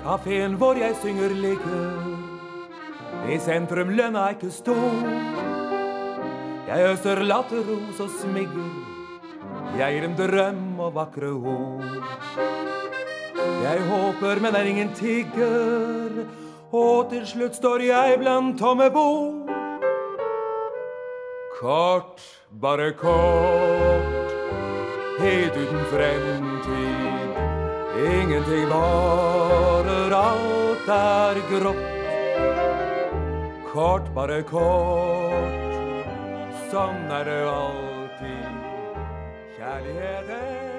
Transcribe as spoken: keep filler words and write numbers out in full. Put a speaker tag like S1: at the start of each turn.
S1: Kaféen hvor jeg synger ligger, i sentrum lønna ikke stor. Jeg øser latterros og smigger, jeg gir en drøm og vakre ord. Jeg håper, men er ingen tigger, og til slutt står jeg blant tomme bord. Kort, bare kort, helt uten fremtid. Ingenting varer, alt er grått. Kort, bare kort, sånn er det alltid. Kjærligheten